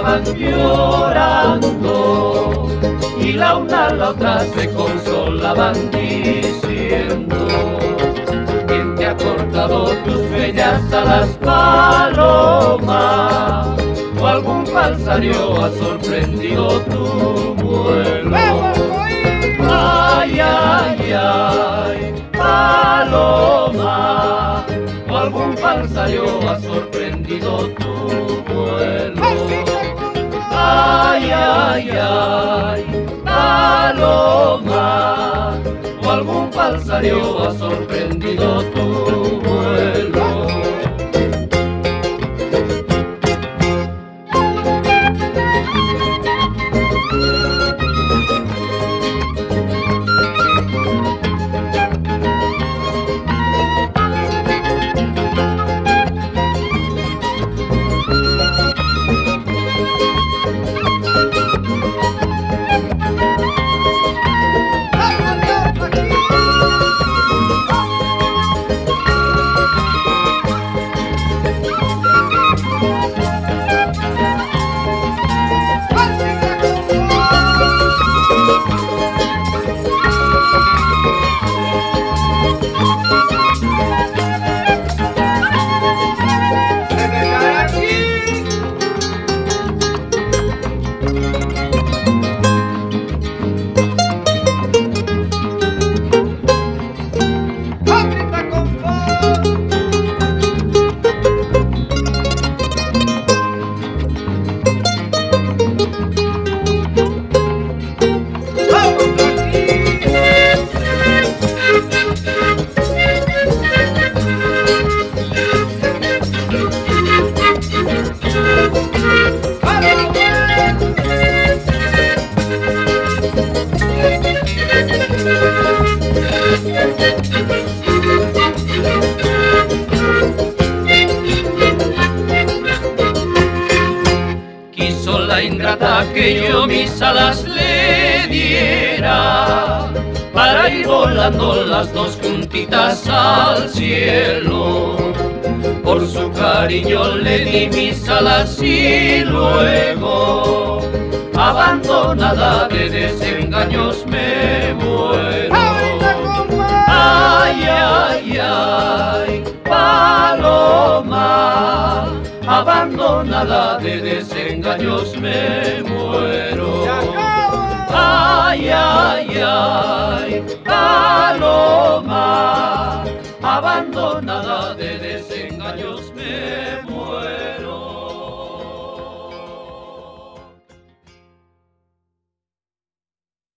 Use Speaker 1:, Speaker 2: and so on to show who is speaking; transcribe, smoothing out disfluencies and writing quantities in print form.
Speaker 1: estaban llorando y la una a la otra se consolaban diciendo: ¿quién te ha cortado tus bellas alas, paloma? ¿O algún falsario ha sorprendido tu vuelo? Ay, ay, ay, paloma, ¿o algún falsario ha sorprendido tu vuelo? Ay, ay, ay, paloma, ¿o algún falsario ha sorprendido tu vuelo? Quiso la ingrata que yo mis alas le diera para ir volando las dos juntitas al cielo. Por su cariño le di mis alas y luego, abandonada de desengaños, me muero. Ay, ay, ay, paloma, abandonada de desengaños, me muero. Ay, ay, ay, paloma, abandonada de